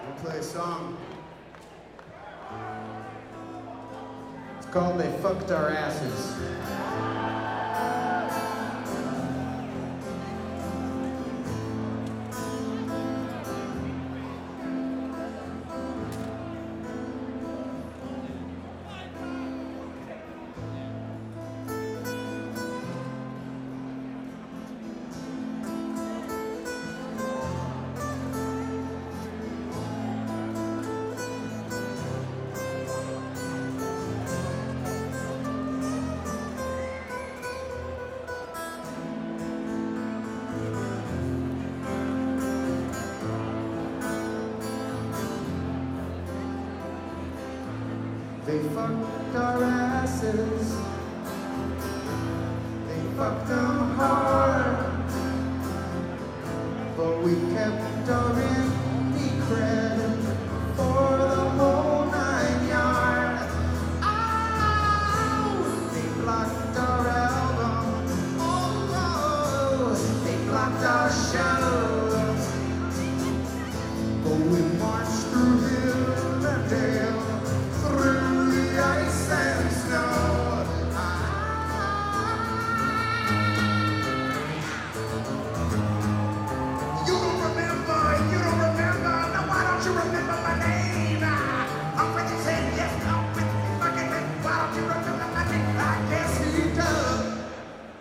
We'll play a song. It's called They Fucked Our Asses. They fucked our asses. They fucked them hard. But we kept our indie cred for the whole 9 yards. Oh, they blocked our album. Oh, they blocked our show.